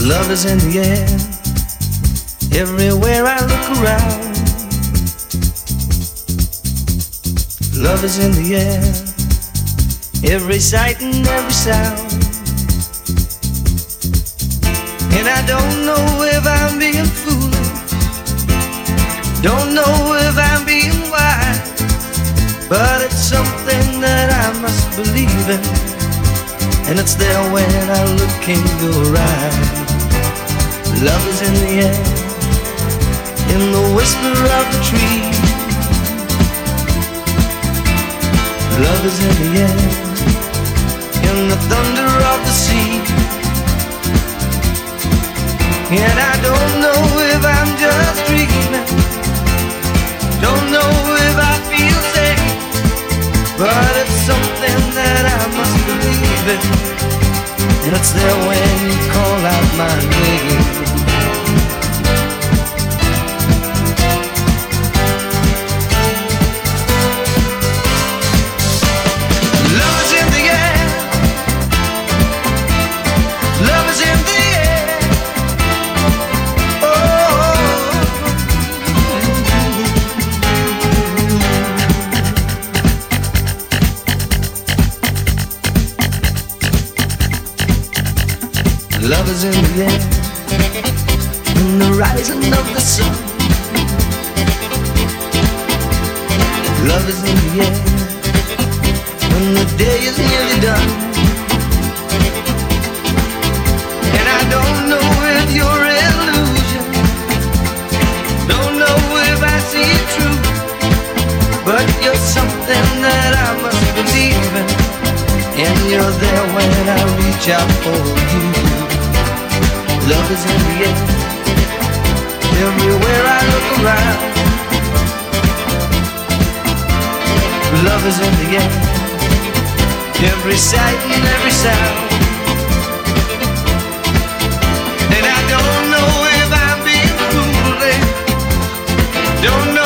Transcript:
Love is in the air, everywhere I look around. Love is in the air, every sight and every sound. And I don't know if I'm being foolish, don't know if I'm being wise, but it's something that I must believe in, and it's there when I look in your eyes. Love is in the air, in the whisper of the tree. Love is in the air, in the thunder of the sea. And I don't know if I'm just dreaming, don't know if I feel safe, but it's something that I must believe in, and it's there when you call out my name. Love is in the air, love is in the air. Oh, love is in the air, in the rising of the sun. Love is in the air, when the day is nearly done. And I don't know if you're illusion, don't know if I see it true, but you're something that I must believe in, and you're there when I reach out for you. Love is in the air, everywhere I look around. Love is in the air, every sight and every sound. And I don't know if I'm being foolish, don't know